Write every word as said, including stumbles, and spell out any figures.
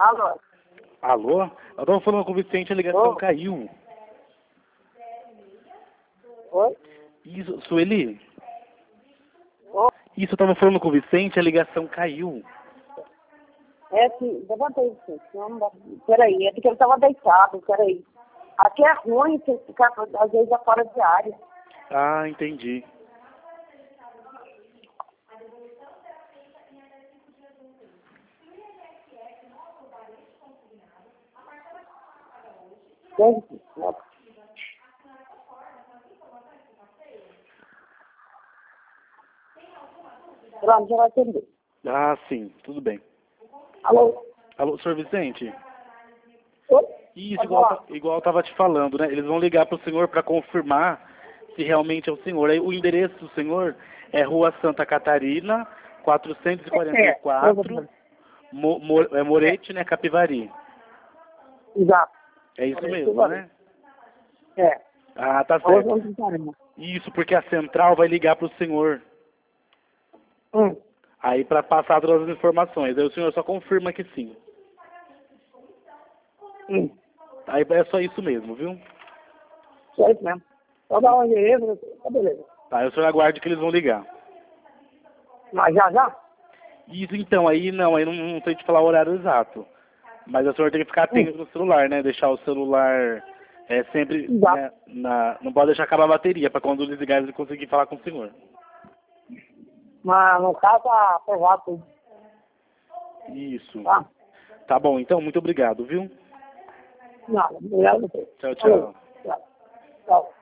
Alô? Alô? Eu tava falando com o Vicente, a ligação Ô. caiu. Oi? Isso, Sueli? Ô. Isso, eu tava falando com o Vicente, a ligação caiu. É que, levanta aí, gente. Não, não dá. Peraí, é porque ele estava deitado, peraí. Aqui é ruim você ficar, às vezes, é fora de área. Ah, entendi. Entende? Pronto, já vai atender. Ah, sim, tudo bem. Alô? Alô, senhor Vicente? Oi? Isso, Pode igual, falar. ta- igual eu tava te falando, né? Eles vão ligar pro senhor para confirmar se realmente é o senhor. Aí o endereço do senhor é Rua Santa Catarina, quatrocentos e quarenta e quatro, Mo, Mo, é Morete, né, Capivari. Exato. É isso Morete, mesmo, Capivari. né? É. Ah, tá Alô, certo. Santa Catarina. Isso, porque a central vai ligar pro senhor. Hum. Aí para passar todas as informações. Aí o senhor só confirma que sim. Hum. Aí é só isso mesmo, viu? Só isso mesmo. Só dá um endereço, tá beleza. Tá, aí o senhor aguarde que eles vão ligar. Mas já, já? Isso então, aí não, aí não, não sei te falar o horário exato. Mas o senhor tem que ficar atento no celular, né? Deixar o celular é, sempre, Exato. né, na, não pode deixar acabar a bateria, para quando desligar ele conseguir falar com o senhor. Mas no caso, tá aprovado tudo. Isso. Tá? Tá bom, então, muito obrigado, viu? Nada. Obrigado a você. Tchau, Falou. tchau. Tchau. Tchau.